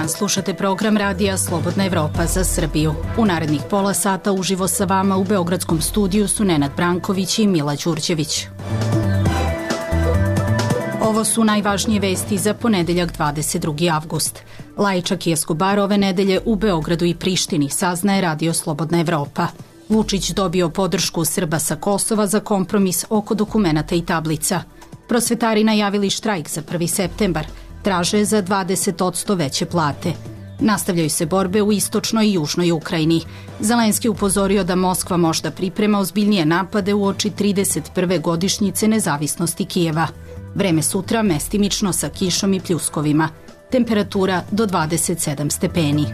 dan, slušate program Radija Slobodna Evropa za Srbiju. U narednih pola sata uživo sa vama u beogradskom studiju su Nenad Branković i Mila Đurđević. Ovo su najvažnije vesti za ponedeljak 22. avgust. Lajčak i Escobar ove nedelje u Beogradu i Prištini, saznaje Radio Slobodna Evropa. Vučić dobio podršku Srba sa Kosova za kompromis oko dokumenata i tablica. Prosvetari najavili štrajk za 1. septembar. Traže za 20% veće plate. Nastavljaju se borbe u istočnoj i južnoj Ukrajini. Zelenski upozorio da Moskva možda priprema ozbiljnije napade uoči 31. godišnjice nezavisnosti Kijeva. Vreme sutra mestimično sa kišom i pljuskovima. Temperatura do 27 stepeni.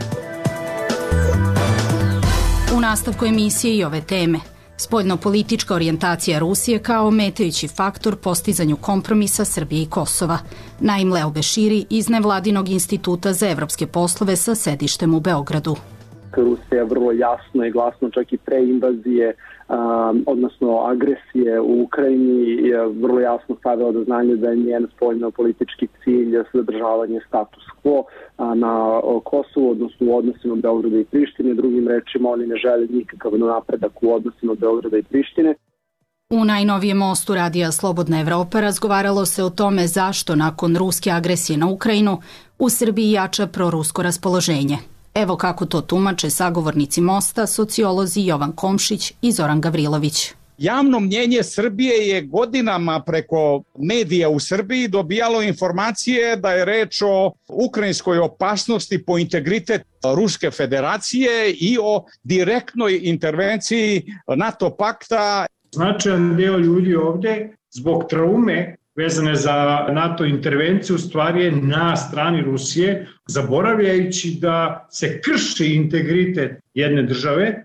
U nastavku emisije i ove teme. Spoljnopolitička orijentacija Rusije kao ometajući faktor postizanju kompromisa Srbije i Kosova. Naim Leo Beširi iz Nevladinog instituta za evropske poslove sa sedištem u Beogradu. Rusija vrlo jasno i glasno, čak i pre invazije, odnosno agresije u Ukrajini, je vrlo jasno stavila do znanja da je njen spoljnopolitički cilj zadržavanje status quo na Kosovu, odnosno u odnosima Beograda i Prištine. Drugim rečima, oni ne žele nikakav napredak u odnosima Beograda i Prištine. U najnovijem mostu Radija Slobodna Evropa razgovaralo se o tome zašto nakon ruske agresije na Ukrajinu u Srbiji jača prorusko raspoloženje. Evo kako to tumače sagovornici mosta, sociolozi Jovan Komšić i Zoran Gavrilović. Javno mnjenje Srbije je godinama preko medija u Srbiji dobijalo informacije da je reč o ukrajinskoj opasnosti po integritet Ruske federacije i o direktnoj intervenciji NATO pakta. Značajan deo ljudi ovde zbog traume vezane za NATO intervenciju stvari je na strani Rusije, zaboravljajući da se krši integritet jedne države.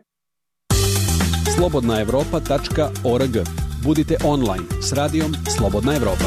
slobodnaevropa.org. Budite online s radijom Slobodna Evropa.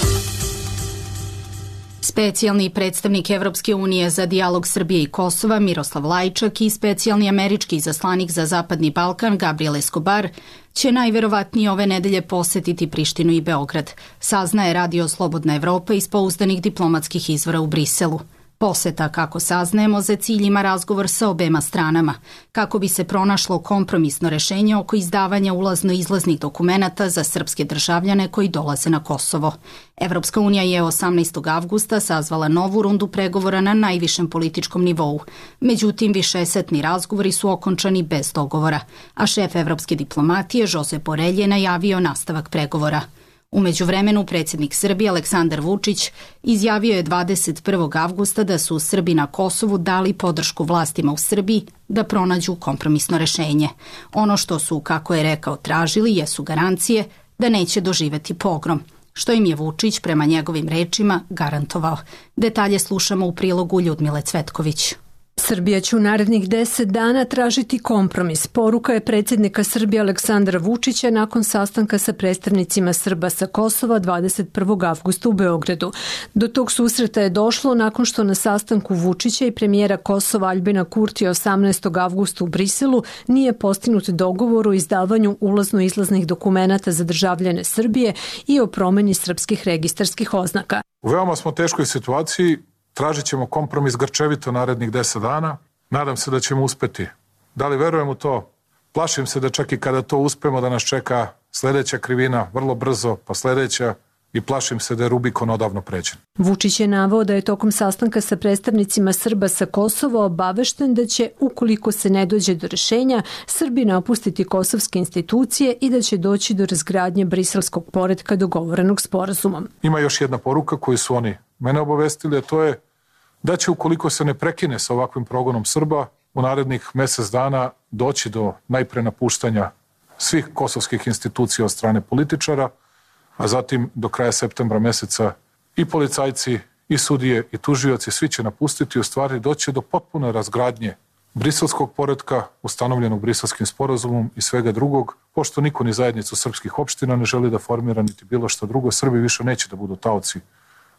Specijalni predstavnik Evropske unije za dijalog Srbije i Kosova Miroslav Lajčak i specijalni američki izaslanik za Zapadni Balkan Gabriel Escobar će najverovatnije ove nedelje posetiti Prištinu i Beograd, saznaje Radio Slobodna Evropa iz pouzdanih diplomatskih izvora u Briselu. Poseta, kako saznajemo, za cilj ima razgovor sa obema stranama, kako bi se pronašlo kompromisno rešenje oko izdavanja ulazno-izlaznih dokumenata za srpske državljane koji dolaze na Kosovo. Evropska unija je 18. avgusta sazvala novu rundu pregovora na najvišem političkom nivou. Međutim, višesatni razgovori su okončani bez dogovora, a šef evropske diplomatije Josep Borelj je najavio nastavak pregovora. U međuvremenu predsjednik Srbije Aleksandar Vučić izjavio je 21. avgusta da su Srbi na Kosovu dali podršku vlastima u Srbiji da pronađu kompromisno rešenje. Ono što su, kako je rekao, tražili jesu garancije da neće doživeti pogrom, što im je Vučić, prema njegovim rečima, garantovao. Detalje slušamo u prilogu Ljudmile Cvetković. Srbija će u narednih 10 dana tražiti kompromis. Poruka je predsjednika Srbije Aleksandra Vučića nakon sastanka sa predstavnicima Srba sa Kosova 21. avgusta u Beogradu. Do tog susreta je došlo nakon što na sastanku Vučića i premijera Kosova Aljbina Kurtija 18. avgusta u Briselu nije postignut dogovor o izdavanju ulazno-izlaznih dokumenata za državljane Srbije i o promeni srpskih registarskih oznaka. U veoma smo teškoj situaciji. Tražit ćemo kompromis grčevito narednih 10 dana. Nadam se da ćemo uspeti. Da li verujem u to? Plašim se da čak i kada to uspemo da nas čeka sledeća krivina vrlo brzo, pa sledeća, i plašim se da je Rubikon odavno pređen. Vučić je naveo da je tokom sastanka sa predstavnicima Srba sa Kosova obavešten da će, ukoliko se ne dođe do rešenja, Srbi napustiti kosovske institucije i da će doći do razgradnje briselskog poretka dogovorenog sporazumom. Ima još jedna poruka koju su oni mene obavestili, a to je da će, ukoliko se ne prekine sa ovakvim progonom Srba, u narednih mesec dana doći do najpre napuštanja svih kosovskih institucija od strane političara, a zatim do kraja septembra meseca i policajci, i sudije, i tužioci, svi će napustiti, u stvari doći do potpune razgradnje briselskog poretka, ustanovljenog briselskim sporazumom i svega drugog, pošto niko ni zajednicu srpskih opština ne želi da formira niti bilo što drugo. Srbi više neće da budu taoci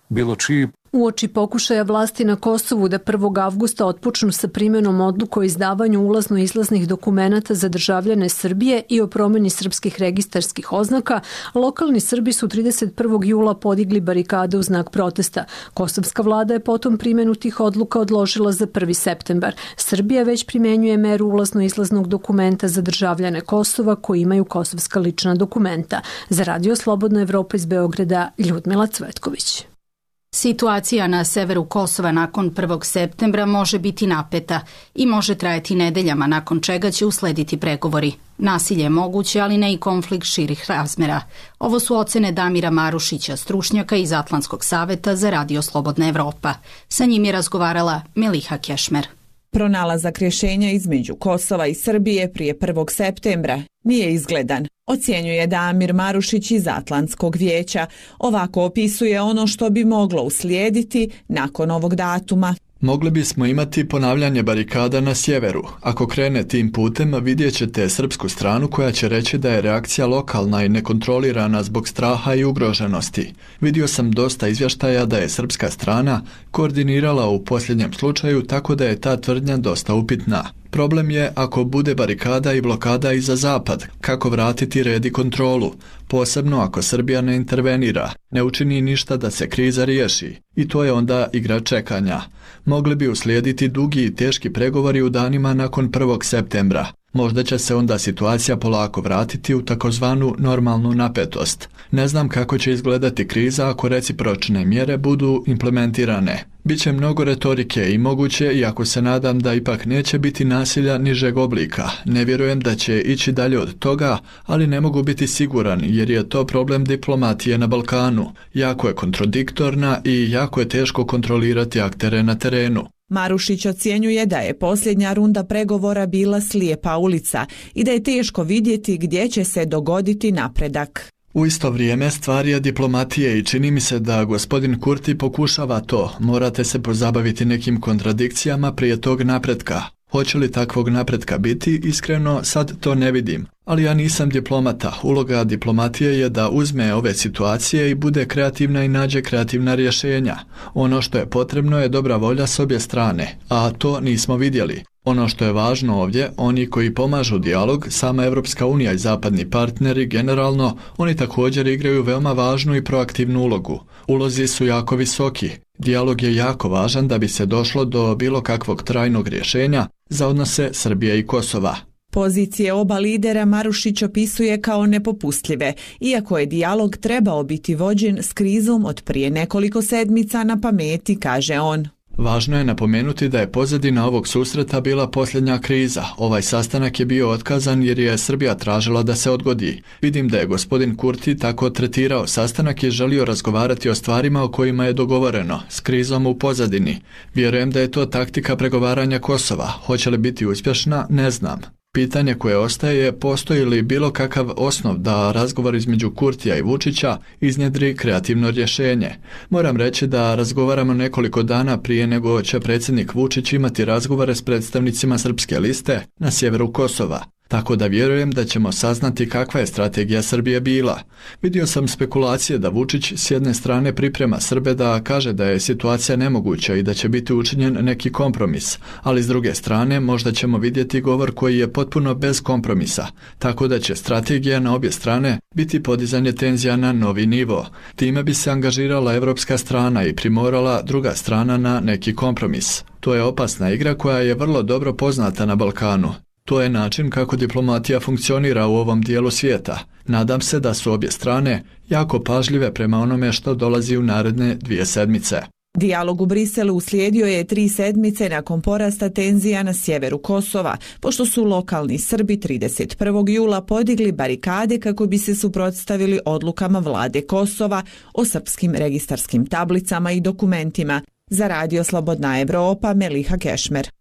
bilo čiji. Uoči pokušaja vlasti na Kosovu da 1. avgusta otpočnu sa primjenom odluka o izdavanju ulazno-izlaznih dokumenata za državljane Srbije i o promjeni srpskih registarskih oznaka, lokalni Srbi su 31. jula podigli barikade u znak protesta. Kosovska vlada je potom primjenu tih odluka odložila za 1. septembar. Srbija već primjenjuje meru ulazno-izlaznog dokumenta za državljane Kosova koji imaju kosovska lična dokumenta. Za Radio Slobodna Evropa iz Beograda, Ljudmila Cvetković. Situacija na severu Kosova nakon 1. septembra može biti napeta i može trajati nedeljama, nakon čega će uslediti pregovori. Nasilje je moguće, ali ne i konflikt širih razmera. Ovo su ocene Damira Marušića, stručnjaka iz Atlantskog saveta za Radio Slobodna Evropa. Sa njim je razgovarala Meliha Kešmer. Pronalazak rješenja između Kosova i Srbije prije 1. septembra nije izgledan, ocjenjuje Damir Marušić iz Atlantskog vijeća. Ovako opisuje ono što bi moglo uslijediti nakon ovog datuma. Mogli bismo imati ponavljanje barikada na sjeveru. Ako krene tim putem, vidjet ćete srpsku stranu koja će reći da je reakcija lokalna i nekontrolirana zbog straha i ugroženosti. Vidio sam dosta izvještaja da je srpska strana koordinirala u posljednjem slučaju, tako da je ta tvrdnja dosta upitna. Problem je ako bude barikada i blokada i za zapad, kako vratiti red i kontrolu, posebno ako Srbija ne intervenira, ne učini ništa da se kriza riješi. I to je onda igra čekanja. Mogli bi uslijediti dugi i teški pregovori u danima nakon 1. septembra. Možda će se onda situacija polako vratiti u takozvanu normalnu napetost. Ne znam kako će izgledati kriza ako recipročne mjere budu implementirane. Biće mnogo retorike i moguće, iako se nadam da ipak neće biti nasilja nižeg oblika. Ne vjerujem da će ići dalje od toga, ali ne mogu biti siguran jer je to problem diplomatije na Balkanu. Jako je kontradiktorna i jako je teško kontrolirati aktere na terenu. Marušić ocjenjuje da je posljednja runda pregovora bila slijepa ulica i da je teško vidjeti gdje će se dogoditi napredak. U isto vrijeme stvar je diplomatije i čini mi se da gospodin Kurti pokušava to. Morate se pozabaviti nekim kontradikcijama prije tog napretka. Hoće li takvog napretka biti? Iskreno, sad to ne vidim. Ali ja nisam diplomata. Uloga diplomatije je da uzme ove situacije i bude kreativna i nađe kreativna rješenja. Ono što je potrebno je dobra volja s obje strane, a to nismo vidjeli. Ono što je važno ovdje, oni koji pomažu dijalog, sama Evropska unija i zapadni partneri generalno, oni također igraju veoma važnu i proaktivnu ulogu. Ulozi su jako visoki. Dijalog je jako važan da bi se došlo do bilo kakvog trajnog rješenja za odnose Srbije i Kosova. Pozicije oba lidera Marušić opisuje kao nepopustljive, iako je dijalog trebao biti vođen s krizom od prije nekoliko sedmica na pameti, kaže on. Važno je napomenuti da je pozadina ovog susreta bila posljednja kriza. Ovaj sastanak je bio otkazan jer je Srbija tražila da se odgodi. Vidim da je gospodin Kurti tako tretirao sastanak i želio razgovarati o stvarima o kojima je dogovoreno, s krizom u pozadini. Vjerujem da je to taktika pregovaranja Kosova. Hoće li biti uspješna, ne znam. Pitanje koje ostaje je postoji li bilo kakav osnov da razgovor između Kurtija i Vučića iznjedri kreativno rješenje. Moram reći da razgovaramo nekoliko dana prije nego će predsjednik Vučić imati razgovore s predstavnicima Srpske liste na sjeveru Kosova. Tako da vjerujem da ćemo saznati kakva je strategija Srbije bila. Vidio sam spekulacije da Vučić s jedne strane priprema Srbe da kaže da je situacija nemoguća i da će biti učinjen neki kompromis, ali s druge strane možda ćemo vidjeti govor koji je potpuno bez kompromisa, tako da će strategija na obje strane biti podizanje tenzija na novi nivo. Time bi se angažirala evropska strana i primorala druga strana na neki kompromis. To je opasna igra koja je vrlo dobro poznata na Balkanu. To je način kako diplomatija funkcionira u ovom dijelu svijeta. Nadam se da su obje strane jako pažljive prema onome što dolazi u naredne 2 sedmice. Dijalog u Briselu uslijedio je 3 sedmice nakon porasta tenzija na sjeveru Kosova, pošto su lokalni Srbi 31. jula podigli barikade kako bi se suprotstavili odlukama vlade Kosova o srpskim registarskim tablicama i dokumentima. Za Radio Slobodna Evropa, Meliha Kešmer.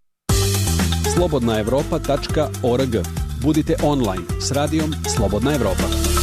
slobodnaevropa.org. Budite online s radijom Slobodna Evropa.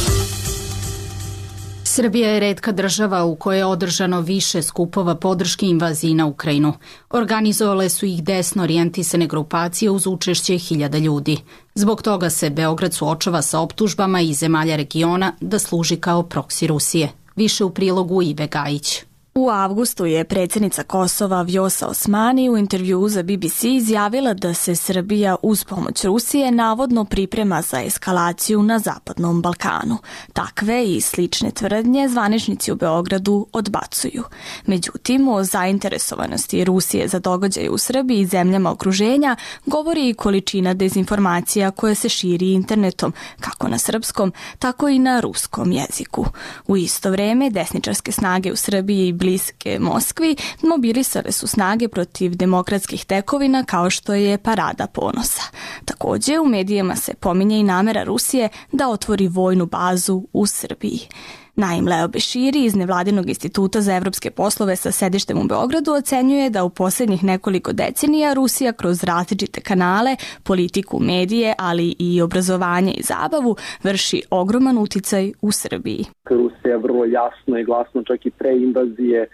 Srbija je retka država u kojoj je održano više skupova podrške invaziji na Ukrajinu. Organizovale su ih desno orijentisane grupacije uz učešće 1000 ljudi. Zbog toga se Beograd suočava sa optužbama iz zemalja regiona da služi kao proksi Rusije. Više u prilogu Ive Gajić. U avgustu je predsjednica Kosova Vjosa Osmani u intervjuu za BBC izjavila da se Srbija uz pomoć Rusije navodno priprema za eskalaciju na Zapadnom Balkanu. Takve i slične tvrdnje zvaničnici u Beogradu odbacuju. Međutim, o zainteresovanosti Rusije za događaje u Srbiji i zemljama okruženja govori i količina dezinformacija koja se širi internetom, kako na srpskom, tako i na ruskom jeziku. U isto vreme, desničarske snage u Srbiji i bliske Moskvi mobilisale su snage protiv demokratskih tekovina kao što je Parada ponosa. Također, u medijima se pominje i namera Rusije da otvori vojnu bazu u Srbiji. Naim Leo Beširi iz Nevladinog instituta za evropske poslove sa sedištem u Beogradu ocenjuje da u posljednjih nekoliko decenija Rusija kroz različite kanale, politiku, medije, ali i obrazovanje i zabavu vrši ogroman uticaj u Srbiji. Rusija vrlo jasno i glasno, čak i pre invazije,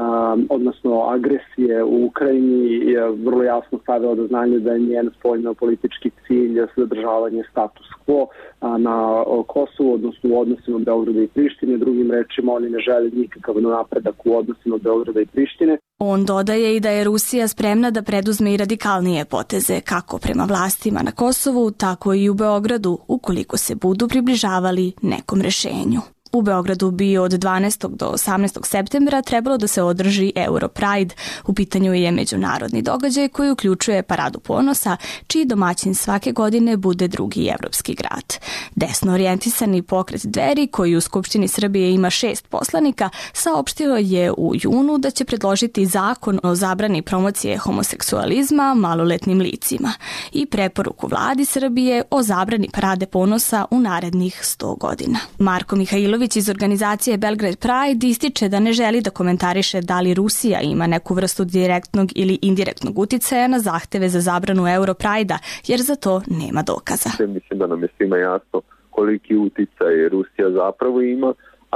odnosno agresije u Ukrajini, je vrlo jasno stavila do znanja da je njen spoljno-politički cilj zadržavanje status quo na Kosovu, odnosno u odnosima Beograda i Prištine. Drugim rečima, oni ne žele nikakav napredak u odnosima Beograda i Prištine. On dodaje i da je Rusija spremna da preduzme i radikalnije poteze, kako prema vlastima na Kosovu, tako i u Beogradu, ukoliko se budu približavali nekom rešenju. U Beogradu bi od 12. do 18. septembra trebalo da se održi Europride. U pitanju je međunarodni događaj koji uključuje Paradu ponosa, čiji domaćin svake godine bude drugi evropski grad. Desno orijentisani pokret Dveri, koji u Skupštini Srbije ima 6 poslanika, saopštio je u junu da će predložiti zakon o zabrani promocije homoseksualizma maloletnim licima i preporuku vladi Srbije o zabrani Parade ponosa u narednih 100 godina. Marko Mihajlović iz organizacije Belgrade Pride ističe da ne želi da komentariše da li Rusija ima neku vrstu direktnog ili indirektnog uticaja na zahteve za zabranu Europride-a, jer za to nema dokaza. Mislim da nam je svima jasno koliki uticaj Rusija zapravo ima,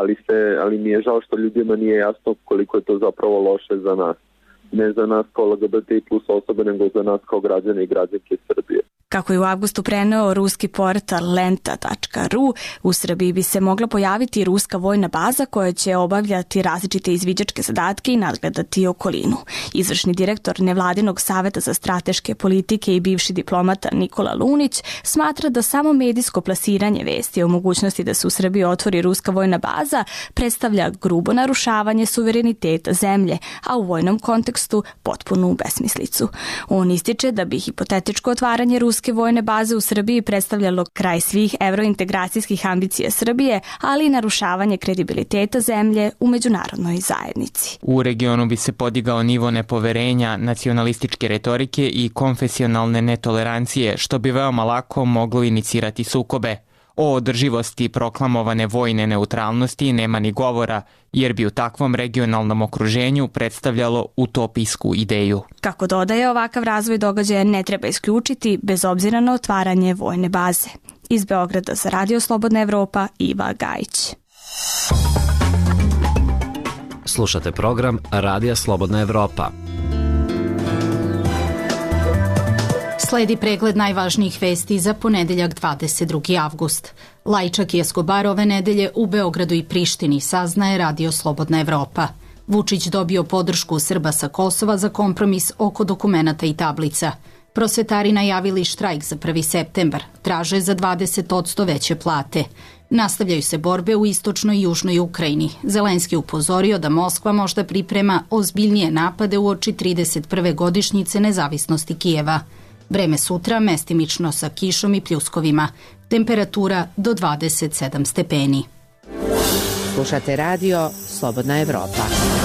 ali mi je žao što ljudima nije jasno koliko je to zapravo loše za nas. Ne za nas kao LGBT plus osobe, nego za nas kao građane i građanke Srbije. Kako je u avgustu preneo ruski portal lenta.ru, u Srbiji bi se mogla pojaviti ruska vojna baza koja će obavljati različite izviđačke zadatke i nadgledati okolinu. Izvršni direktor Nevladinog saveta za strateške politike i bivši diplomata Nikola Lunić smatra da samo medijsko plasiranje vesti o mogućnosti da se u Srbiji otvori ruska vojna baza predstavlja grubo narušavanje suvereniteta zemlje, a u vojnom kontekstu potpunu besmislicu. On ističe da bi hipotetičko otvaranje ruske vojne baze u Srbiji predstavljalo kraj svih evrointegracijskih ambicija Srbije, ali i narušavanje kredibiliteta zemlje u međunarodnoj zajednici. U regionu bi se podigao nivo nepoverenja, nacionalističke retorike i konfesionalne netolerancije, što bi veoma lako moglo inicirati sukobe. O održivosti proklamovane vojne neutralnosti nema ni govora, jer bi u takvom regionalnom okruženju predstavljalo utopijsku ideju. Kako dodaje, ovakav razvoj događaja ne treba isključiti bez obzira na otvaranje vojne baze. Iz Beograda za Radio Slobodna Evropa, Iva Gajić. Slušate program Radija Slobodna Evropa. Sledi pregled najvažnijih vesti za ponedeljak 22. avgust. Lajčak i Escobar ove nedelje u Beogradu i Prištini, saznaje Radio Slobodna Evropa. Vučić dobio podršku Srba sa Kosova za kompromis oko dokumenata i tablica. Prosvetari najavili štrajk za 1. septembar, traže za 20% veće plate. Nastavljaju se borbe u istočnoj i južnoj Ukrajini. Zelenski upozorio da Moskva možda priprema ozbiljnije napade uoči 31. godišnjice nezavisnosti Kijeva. Vreme sutra mestimično sa kišom i pljuskovima. Temperatura do 27 stepeni. Slušate radio Slobodna Evropa.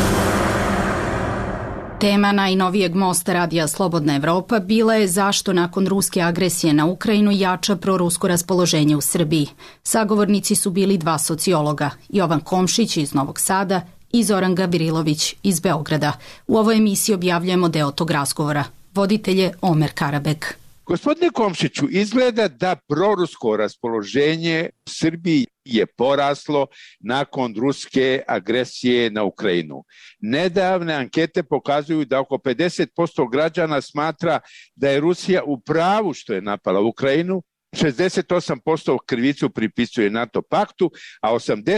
Tema najnovijeg mosta Radija Slobodna Evropa bila je zašto nakon ruske agresije na Ukrajinu jača prorusko raspoloženje u Srbiji. Sagovornici su bili 2 sociologa, Jovan Komšić iz Novog Sada i Zoran Gavrilović iz Beograda. U ovoj emisiji objavljujemo deo tog razgovora. Voditelj je Omer Karabek. Gospodine Komšiću, izgleda da prorusko raspoloženje u Srbiji je poraslo nakon ruske agresije na Ukrajinu. Nedavne ankete pokazuju da oko 50% građana smatra da je Rusija u pravu što je napala Ukrajinu 68% krivicu pripisuje NATO paktu, a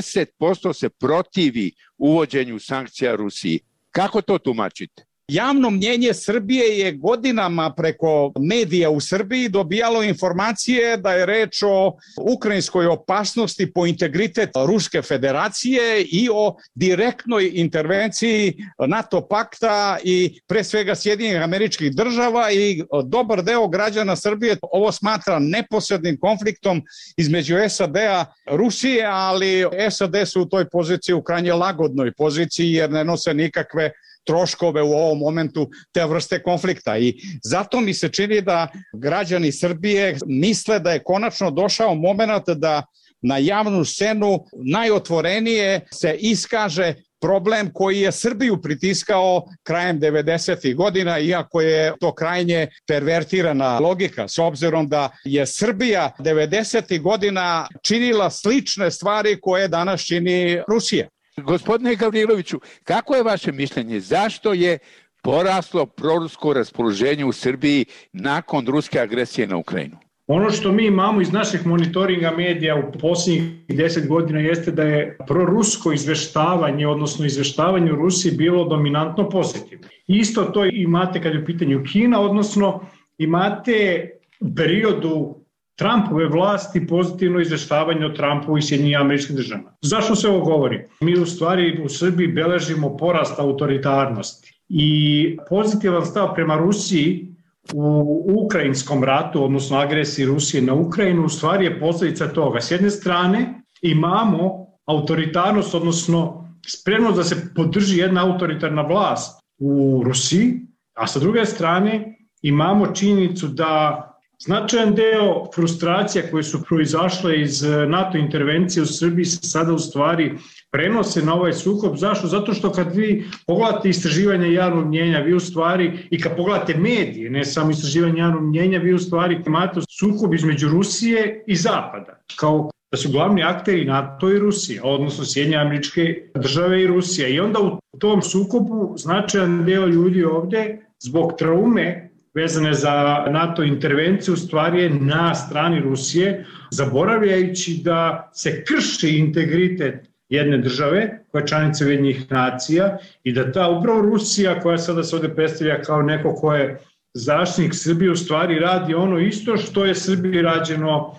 80% se protivi uvođenju sankcija Rusiji. Kako to tumačite? Javno mnjenje Srbije je godinama preko medija u Srbiji dobijalo informacije da je reč o ukrajinskoj opasnosti po integritet Ruske federacije i o direktnoj intervenciji NATO pakta i pre svega Sjedinjenih Američkih Država, i dobar deo građana Srbije ovo smatra neposrednim konfliktom između SAD-a i Rusije, ali SAD su u toj poziciji u krajnje lagodnoj poziciji jer ne nose nikakve troškove u ovom momentu te vrste konflikta, i zato mi se čini da građani Srbije misle da je konačno došao moment da na javnu scenu najotvorenije se iskaže problem koji je Srbiju pritiskao krajem 90. godina, iako je to krajnje pervertirana logika, s obzirom da je Srbija 90. godina činila slične stvari koje danas čini Rusija. Gospodine Gavriloviću, kako je vaše mišljenje? Zašto je poraslo prorusko raspoloženje u Srbiji nakon ruske agresije na Ukrajinu? Ono što mi imamo iz naših monitoringa medija u posljednjih 10 godina jeste da je prorusko izveštavanje, odnosno izveštavanje u Rusiji bilo dominantno pozitivno. Isto to imate kad je u pitanju Kina, odnosno imate u periodu Trumpove vlasti pozitivno izveštavanje o Trumpu i Sjedinjenim Američkim Državama. Zašto se ovo govori? Mi u stvari u Srbiji beležimo porast autoritarnosti i pozitivan stav prema Rusiji u ukrajinskom ratu, odnosno agresiji Rusije na Ukrajinu, u stvari je posljedica toga. S jedne strane imamo autoritarnost, odnosno spremnost da se podrži jedna autoritarna vlast u Rusiji, a sa druge strane imamo činjenicu da značajan deo frustracija koje su proizašle iz NATO intervencije u Srbiji se sada u stvari prenose na ovaj sukob. Zašto? Zato što kad vi pogledate istraživanje javnog mnjenja, vi u stvari, i kad pogledate medije, ne samo istraživanje javnog mnjenja, vi u stvari imate sukob između Rusije i Zapada, kao da su glavni akteri NATO i Rusija, odnosno Sjedinjene Američke Države i Rusija. I onda u tom sukobu značajan deo ljudi ovde zbog traume vezane za NATO intervenciju u stvari je na strani Rusije, zaboravljajući da se krši integritet jedne države koja je članica Ujedinjenih nacija i da ta upravo Rusija, koja sada se ovde predstavlja kao neko ko je zaštitnik Srbije, u stvari radi ono isto što je Srbiji rađeno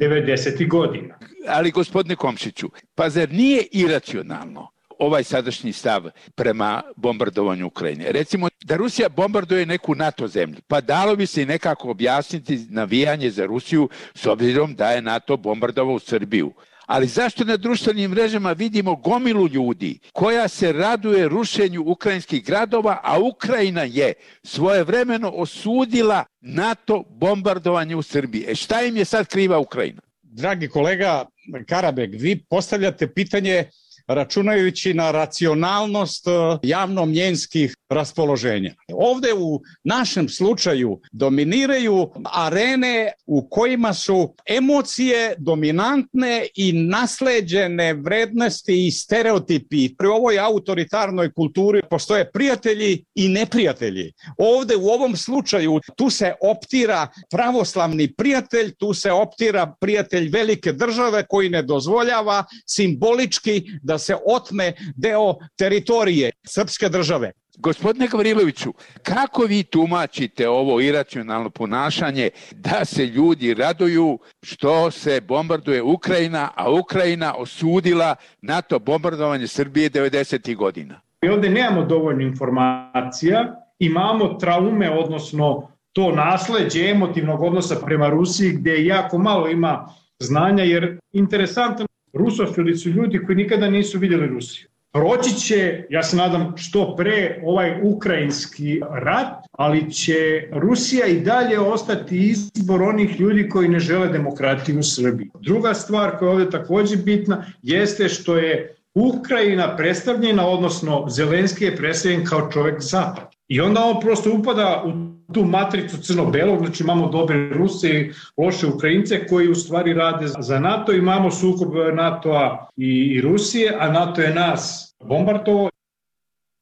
90. godina. Ali gospodine Komšiću, pa zar nije iracionalno ovaj sadašnji stav prema bombardovanju Ukrajine? Recimo da Rusija bombarduje neku NATO zemlju, pa dalo bi se i nekako objasniti navijanje za Rusiju s obzirom da je NATO bombardovao Srbiju. Ali zašto na društvenim mrežama vidimo gomilu ljudi koja se raduje rušenju ukrajinskih gradova, a Ukrajina je svojevremeno osudila NATO bombardovanje u Srbiji? Šta im je sad kriva Ukrajina? Dragi kolega Karabek, vi postavljate pitanje računajući na racionalnost javnomnjenskih raspoloženja. Ovde u našem slučaju dominiraju arene u kojima su emocije dominantne i nasleđene vrednosti i stereotipi. Pri ovoj autoritarnoj kulturi postoje prijatelji i neprijatelji. Ovde u ovom slučaju tu se optira pravoslavni prijatelj, tu se optira prijatelj velike države koji ne dozvoljava simbolički da se otme deo teritorije srpske države. Gospodine Gavriloviću, kako vi tumačite ovo iracionalno ponašanje da se ljudi raduju što se bombarduje Ukrajina, a Ukrajina osudila NATO bombardovanje Srbije 90. godina? Mi ovde nemamo dovoljno informacija, imamo traume, odnosno to nasleđe emotivnog odnosa prema Rusiji gde jako malo ima znanja, jer interesantno, rusofili su ljudi koji nikada nisu vidjeli Rusiju. Proći će, ja se nadam, što pre ovaj ukrajinski rat, ali će Rusija i dalje ostati izbor onih ljudi koji ne žele demokratiju u Srbiji. Druga stvar koja je ovdje također bitna jeste što je Ukrajina predstavljena, odnosno Zelenski je predstavljen kao čovjek Zapad. I onda on prosto upada u tu matricu crno-belog, znači imamo dobre Ruse i loše Ukrajince koji u stvari rade za NATO, imamo sukob NATO-a i Rusije, a NATO je nas bombardovao.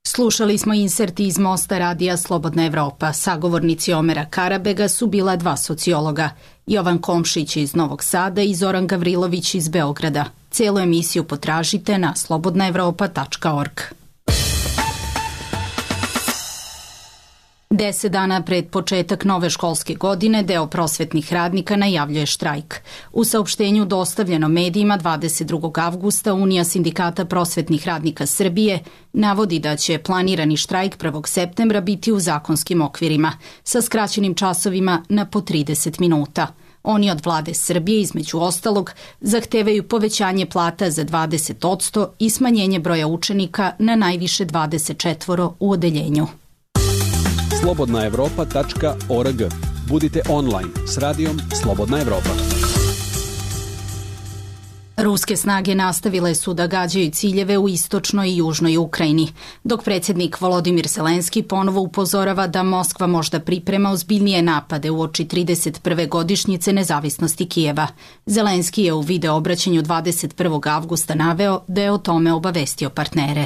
Slušali smo inserti iz Mosta radija Slobodna Evropa. Sagovornici Omera Karabega su bila dva sociologa, Jovan Komšić iz Novog Sada i Zoran Gavrilović iz Beograda. Celu emisiju potražite na slobodnaevropa.org. 10 dana pred početak nove školske godine deo prosvetnih radnika najavljuje štrajk. U saopštenju dostavljeno medijima 22. avgusta Unija sindikata prosvetnih radnika Srbije navodi da će planirani štrajk 1. septembra biti u zakonskim okvirima, sa skraćenim časovima na po 30 minuta. Oni od vlade Srbije, između ostalog, zahtevaju povećanje plata za 20% i smanjenje broja učenika na najviše 24 u odeljenju. slobodnaevropa.org. Budite online s radijom Slobodna Evropa. Ruske snage nastavile su da gađaju ciljeve u istočnoj i južnoj Ukrajini, dok predsjednik Volodimir Zelenski ponovo upozorava da Moskva možda priprema ozbiljnije napade uoči 31. godišnjice nezavisnosti Kijeva. Zelenski je u video obraćanju 21. avgusta naveo da je o tome obavestio partnere.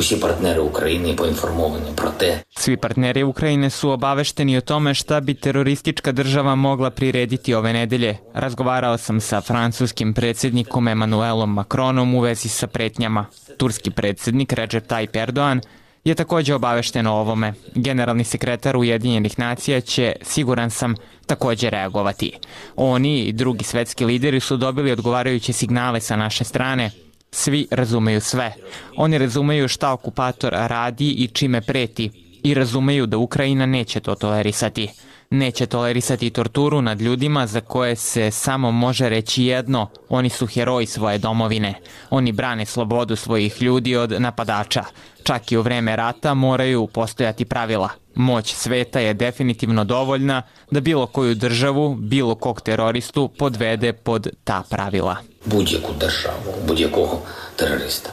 Svi partneri Ukrajine su obavešteni o tome šta bi teroristička država mogla prirediti ove nedelje. Razgovarao sam sa francuskim predsjednikom Emmanuelom Macronom u vezi sa pretnjama. Turski predsjednik Recep Tayyip Erdogan je također obavešten o ovome. Generalni sekretar Ujedinjenih nacija će, siguran sam, također reagovati. Oni i drugi svetski lideri su dobili odgovarajuće signale sa naše strane. Svi razumeju sve. Oni razumeju šta okupator radi i čime preti i razumeju da Ukrajina neće to tolerisati. Neće tolerisati torturu nad ljudima za koje se samo može reći jedno: oni su heroji svoje domovine. Oni brane slobodu svojih ljudi od napadača. Čak i u vreme rata moraju postojati pravila. Moć sveta je definitivno dovoljna da bilo koju državu, bilo kog teroristu podvede pod ta pravila. Будь-яку державу, будь-якого терориста.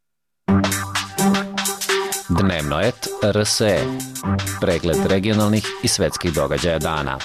Dnevno et RSE. Pregled regionalnih i svetskih događaja dana.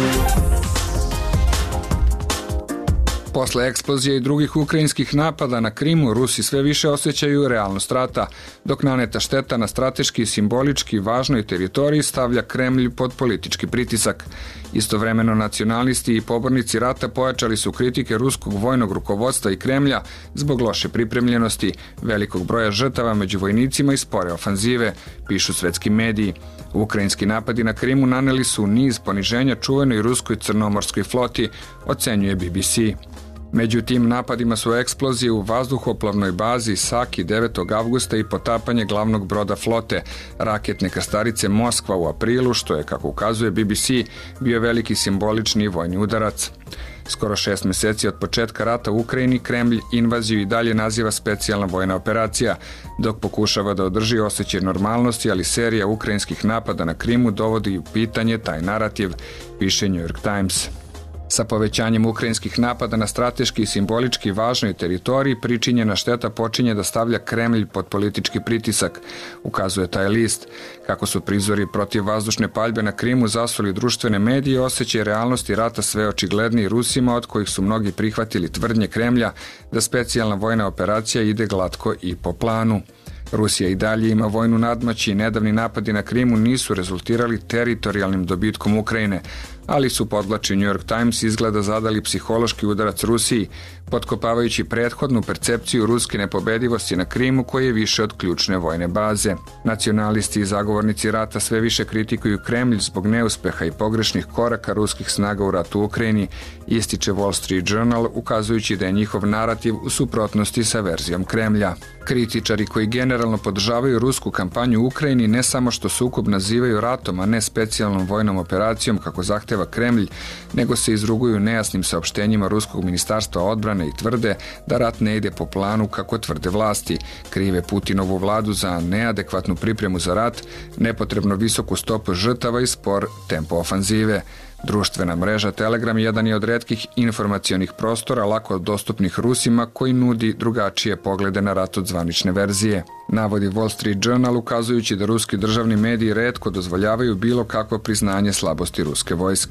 Posle eksplozije i drugih ukrajinskih napada na Krimu, Rusi sve više osjećaju realnost rata, dok naneta šteta na strateški i simbolički važnoj teritoriji stavlja Kremlj pod politički pritisak. Istovremeno nacionalisti i pobornici rata pojačali su kritike ruskog vojnog rukovodstva i Kremlja zbog loše pripremljenosti, velikog broja žrtava među vojnicima i spore ofanzive, pišu svetski mediji. Ukrajinski napadi na Krimu naneli su niz poniženja čuvenoj ruskoj crnomorskoj floti, ocenjuje BBC. Među tim napadima su eksplozije u vazduhoplovnoj bazi Saki 9. avgusta i potapanje glavnog broda flote, raketne krstarice Moskva u aprilu, što je, kako ukazuje BBC, bio veliki simbolični vojni udarac. Skoro 6 meseci od početka rata u Ukrajini, Kremlj invaziju i dalje naziva specijalna vojna operacija, dok pokušava da održi osjećaj normalnosti, ali serija ukrajinskih napada na Krimu dovodi u pitanje taj narativ, piše New York Times. Sa povećanjem ukrajinskih napada na strateški i simbolički važnoj teritoriji, pričinjena šteta počinje da stavlja Kremlj pod politički pritisak, ukazuje taj list. Kako su prizori protiv vazdušne paljbe na Krimu zasuli društvene medije, osjećaj realnosti rata sve očigledniji Rusima, od kojih su mnogi prihvatili tvrdnje Kremlja da specijalna vojna operacija ide glatko i po planu. Rusija i dalje ima vojnu nadmoć i nedavni napadi na Krimu nisu rezultirali teritorijalnim dobitkom Ukrajine, ali su, podvlači New York Times, izgleda zadali psihološki udarac Rusiji, potkopavajući prethodnu percepciju ruske nepobedivosti na Krimu, koji je više od ključne vojne baze. Nacionalisti i zagovornici rata sve više kritikuju Kremlj zbog neuspeha i pogrešnih koraka ruskih snaga u ratu u Ukrajini, ističe Wall Street Journal, ukazujući da je njihov narativ u suprotnosti sa verzijom Kremlja. Kritičari koji generalno podržavaju rusku kampanju u Ukrajini ne samo što sukob nazivaju ratom, a ne specijalnom vojnom operacijom kako zahteva Kremlj, nego se izruguju nejasnim saopštenjima Ruskog ministarstva odbrane i tvrde da rat ne ide po planu kako tvrde vlasti, krive Putinovu vladu za neadekvatnu pripremu za rat, nepotrebno visoku stopu žrtava i spor tempo ofanzive. Društvena mreža Telegram jedan je od retkih informacionih prostora lako dostupnih Rusima koji nudi drugačije poglede na rat od zvanične verzije. Navodi Wall Street Journal, ukazujući da ruski državni mediji retko dozvoljavaju bilo kakvo priznanje slabosti ruske vojske.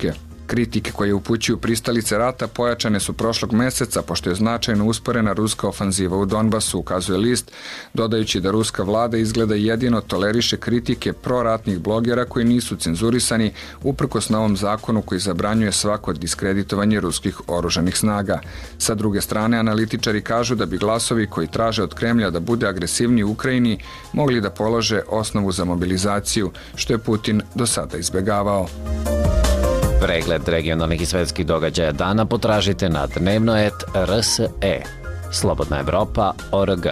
Kritike koje upućuju pristalice rata pojačane su prošlog meseca, pošto je značajno usporena ruska ofanziva u Donbasu, ukazuje list, dodajući da ruska vlada izgleda jedino toleriše kritike proratnih blogera koji nisu cenzurisani, uprkos novom zakonu koji zabranjuje svako diskreditovanje ruskih oružanih snaga. Sa druge strane, analitičari kažu da bi glasovi koji traže od Kremlja da bude agresivniji u Ukrajini mogli da polože osnovu za mobilizaciju, što je Putin do sada izbegavao. Pregled regionalnih i svetskih događaja dana potražite na dnevnoet.rse. Slobodna Evropa.org.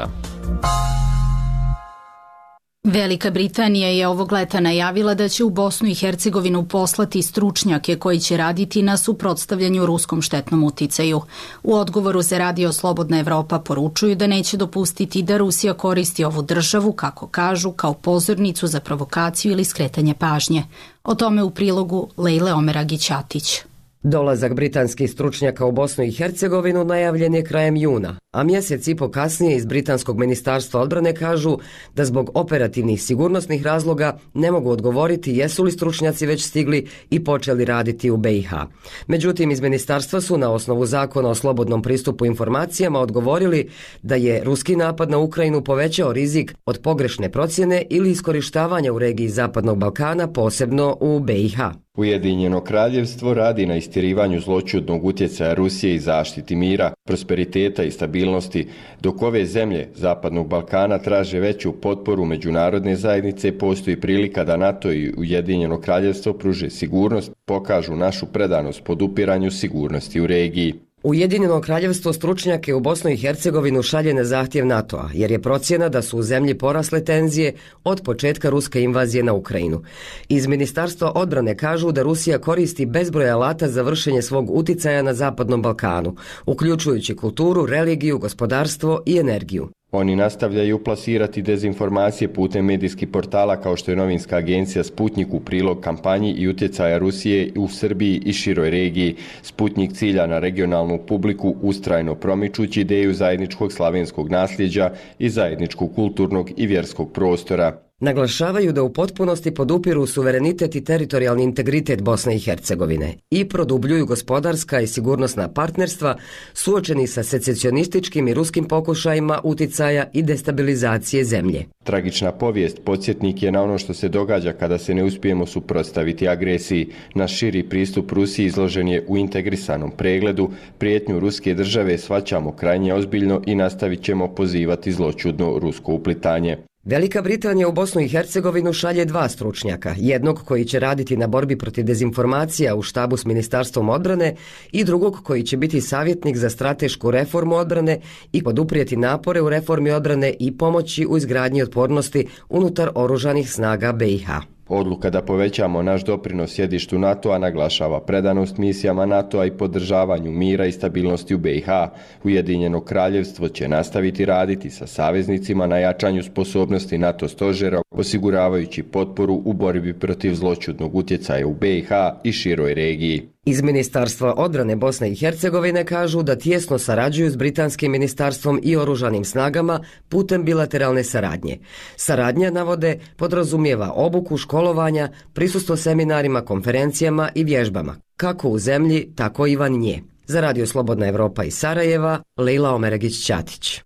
Velika Britanija je ovog leta najavila da će u Bosnu i Hercegovinu poslati stručnjake koji će raditi na suprotstavljanju ruskom štetnom uticaju. U odgovoru za radio Slobodna Evropa poručuju da neće dopustiti da Rusija koristi ovu državu, kako kažu, kao pozornicu za provokaciju ili skretanje pažnje. O tome u prilogu Lejle Omeragić-Atić. Dolazak britanskih stručnjaka u Bosnu i Hercegovinu najavljen je krajem juna, a mjesec i po kasnije iz Britanskog ministarstva odbrane kažu da zbog operativnih sigurnosnih razloga ne mogu odgovoriti jesu li stručnjaci već stigli i počeli raditi u BiH. Međutim, iz ministarstva su na osnovu zakona o slobodnom pristupu informacijama odgovorili da je ruski napad na Ukrajinu povećao rizik od pogrešne procjene ili iskorištavanja u regiji Zapadnog Balkana, posebno u BiH. Ujedinjeno kraljevstvo radi na istjerivanju zloćudnog utjecaja Rusije i zaštiti mira, prosperiteta i stabilnosti, dok ove zemlje Zapadnog Balkana traže veću potporu međunarodne zajednice, postoji prilika da NATO i Ujedinjeno kraljevstvo pruže sigurnost, pokažu našu predanost podupiranju sigurnosti u regiji. Ujedinjeno kraljevstvo stručnjake u Bosnu i Hercegovinu šalje na zahtjev NATO-a, jer je procjena da su u zemlji porasle tenzije od početka ruske invazije na Ukrajinu. Iz Ministarstva odbrane kažu da Rusija koristi bezbroj alata za vršenje svog uticaja na Zapadnom Balkanu, uključujući kulturu, religiju, gospodarstvo i energiju. Oni nastavljaju plasirati dezinformacije putem medijskih portala kao što je novinska agencija Sputnik u prilog kampanji i utjecaja Rusije u Srbiji i široj regiji. Sputnik cilja na regionalnu publiku ustrajno promičući ideju zajedničkog slavenskog nasljeđa i zajedničkog kulturnog i vjerskog prostora. Naglašavaju da u potpunosti podupiru suverenitet i teritorijalni integritet Bosne i Hercegovine i produbljuju gospodarska i sigurnosna partnerstva suočeni sa secesionističkim i ruskim pokušajima uticaja i destabilizacije zemlje. Tragična povijest podsjetnik je na ono što se događa kada se ne uspijemo suprotstaviti agresiji. Naš širi pristup Rusiji izložen je u integrisanom pregledu. Prijetnju ruske države shvaćamo krajnje ozbiljno i nastavit ćemo pozivati zloćudno rusko uplitanje. Velika Britanija u Bosnu i Hercegovinu šalje 2 stručnjaka, jednog koji će raditi na borbi protiv dezinformacija u štabu s Ministarstvom odbrane i drugog koji će biti savjetnik za stratešku reformu odbrane i poduprijeti napore u reformi odbrane i pomoći u izgradnji otpornosti unutar oružanih snaga BiH. Odluka da povećamo naš doprinos sjedištu NATO-a naglašava predanost misijama NATO-a i podržavanju mira i stabilnosti u BiH. Ujedinjeno kraljevstvo će nastaviti raditi sa saveznicima na jačanju sposobnosti NATO stožera, osiguravajući potporu u borbi protiv zloćudnog utjecaja u BiH i široj regiji. Iz Ministarstva odbrane Bosne i Hercegovine kažu da tijesno sarađuju s Britanskim ministarstvom i oružanim snagama putem bilateralne saradnje. Saradnja, navode, podrazumijeva obuku, školovanja, prisustvo seminarima, konferencijama i vježbama, kako u zemlji, tako i van nje. Za Radio Slobodna Evropa iz Sarajeva, Lejla Omeragić-Ćatić.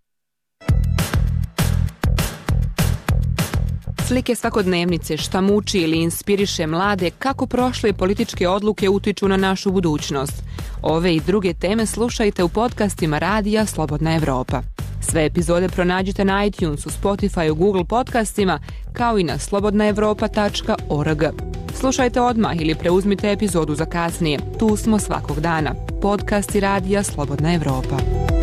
Slike svakodnevnice, šta muči ili inspiriše mlade, kako prošle političke odluke utiču na našu budućnost. Ove i druge teme slušajte u podcastima Radija Slobodna Evropa. Sve epizode pronađite na iTunesu, Spotifyu, Google podcastima, kao i na slobodnaevropa.org. Slušajte odmah ili preuzmite epizodu za kasnije. Tu smo svakog dana. Podcasti Radija Slobodna Evropa.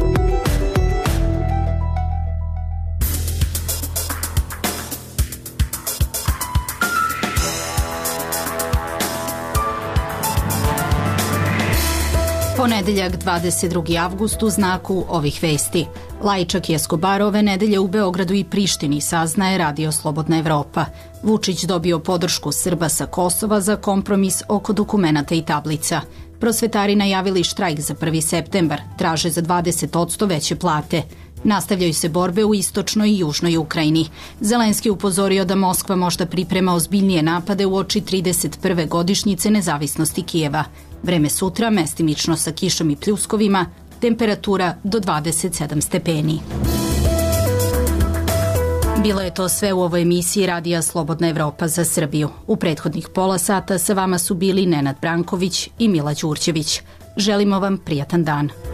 Ponedeljak 22. avgust u znaku ovih vesti. Lajčak i Escobar ove nedelje u Beogradu i Prištini, saznaje Radio Slobodna Evropa. Vučić dobio podršku Srba sa Kosova za kompromis oko dokumenata i tablica. Prosvetari najavili štrajk za 1. septembar, traže za 20% veće plate. Nastavljaju se borbe u istočnoj i južnoj Ukrajini. Zelenski upozorio da Moskva možda priprema ozbiljnije napade u oči 31. godišnjice nezavisnosti Kijeva. Vreme sutra mestimično sa kišom i pljuskovima, temperatura do 27 stepeni. Bilo je to sve u ovoj emisiji Radija Slobodna Evropa za Srbiju. U prethodnih pola sata sa vama su bili Nenad Branković i Mila Đurđević. Želimo vam prijatan dan.